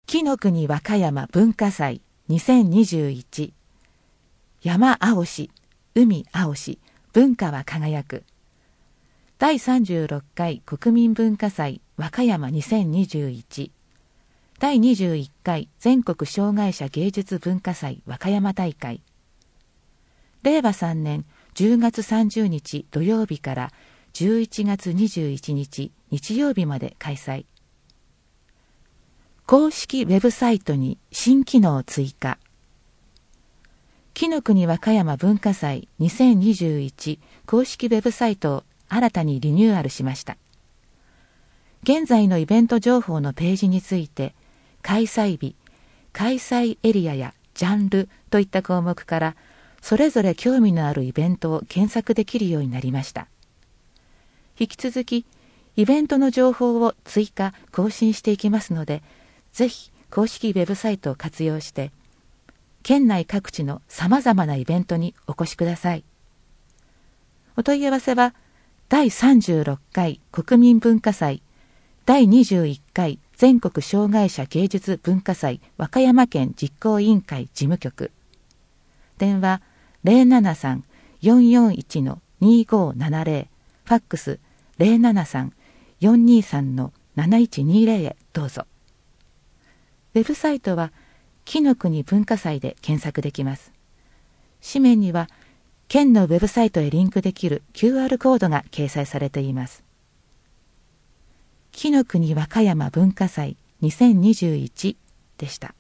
紀の国和歌山文化祭2021、山青し、海青し、文化は輝く。第36回国民文化祭和歌山2021、第21回全国障害者芸術文化祭和歌山大会。令和3年10月30日土曜日から11月21日日曜日まで開催。公式ウェブサイトに新機能追加。紀の国和歌山文化祭2021公式ウェブサイトを新たにリニューアルしました。現在のイベント情報のページについて、開催日、開催エリアやジャンルといった項目から、それぞれ興味のあるイベントを検索できるようになりました。引き続き、イベントの情報を追加・更新していきますので、ぜひ公式ウェブサイトを活用して、県内各地のさまざまなイベントにお越しください。お問い合わせは、第36回国民文化祭、第21回全国障害者芸術文化祭和歌山県実行委員会事務局。電話073-441-2570、ファックス073-423-7120へどうぞ。ウェブサイトは紀の国文化祭で検索できます。紙面には県のウェブサイトへリンクできる QR コードが掲載されています。紀の国和歌山文化祭2021でした。